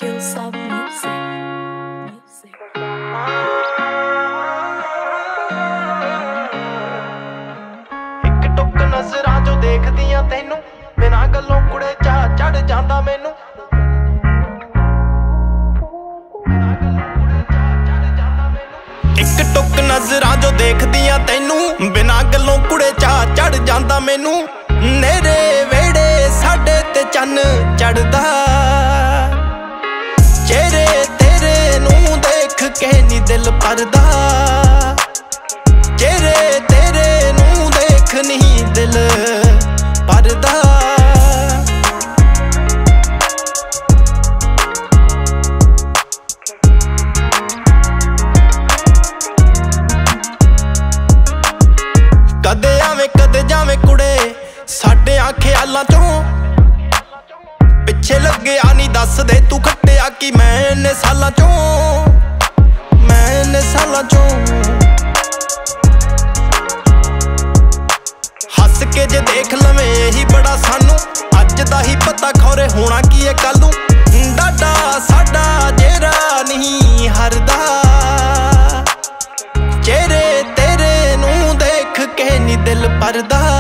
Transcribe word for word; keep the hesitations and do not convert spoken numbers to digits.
Skillsoft Music. Music. ਇੱਕ ਟੁੱਕ ਨਜ਼ਰਾਂ ਜੋ ਦੇਖਦੀਆਂ ਤੈਨੂੰ ਬਿਨਾਂ ਗੱਲੋਂ ਕੁੜੇ ਚਾਹ ਚੜ ਜਾਂਦਾ ਮੈਨੂੰ ਇੱਕ ਟੁੱਕ ਨਜ਼ਰਾਂ ਜੋ ਦੇਖਦੀਆਂ ਤੈਨੂੰ ਬਿਨਾਂ ਗੱਲੋਂ ਕੁੜੇ ਚਾਹ ਚੜ ਜਾਂਦਾ ਮੈਨੂੰ ਨੇਰੇ ਵੇੜੇ ਸਾਡੇ ਤੇ ਚੰਨ ਚੜਦਾ ਚਿਹਰੇ ਤੇਰੇ ਨੂੰ ਦੇਖ ਕੇ ਨੀ ਦਿਲ ਭਰਦਾ ਚਿਹਰੇ ਤੇਰੇ ਨੂੰ ਦੇਖ ਨਹੀਂ ਦਿਲ ਭਰਦਾ ਕਦੇ ਆਵੇਂ ਕਦੇ ਜਾਵੇਂ ਕੁੜੇ ਸਾਡਿਆਂ ਖਿਆਲਾਂ ਚੋਂ ਪਿੱਛੇ ਲੱਗਿਆ ਨਹੀਂ ਦੱਸਦੇ ਤੂੰ ਖੱਟਿਆ ਕਿ ਮੈਂ ਇੰਨੇ ਸਾਲਾਂ ਚੋਂ ਮੈਂ ਇੰਨੇ ਸਾਲਾਂ ਚੋਂ ਹੱਸ ਕੇ ਜੇ ਦੇਖ ਲਵੇਂ ਇਹੀ ਬੜਾ ਸਾਨੂੰ ਅੱਜ ਦਾ ਹੀ ਪਤਾ ਖੌਰੇ ਹੋਣਾ ਕੀ ਹੈ ਕੱਲ ਨੂੰ ਡਾਡਾ ਸਾਡਾ ਜਿਹੜਾ ਨਹੀਂ ਹਰਦਾ ਚਿਹਰੇ ਤੇਰੇ ਨੂੰ ਦੇਖ ਕੇ ਨੀ ਦਿਲ ਭਰਦਾ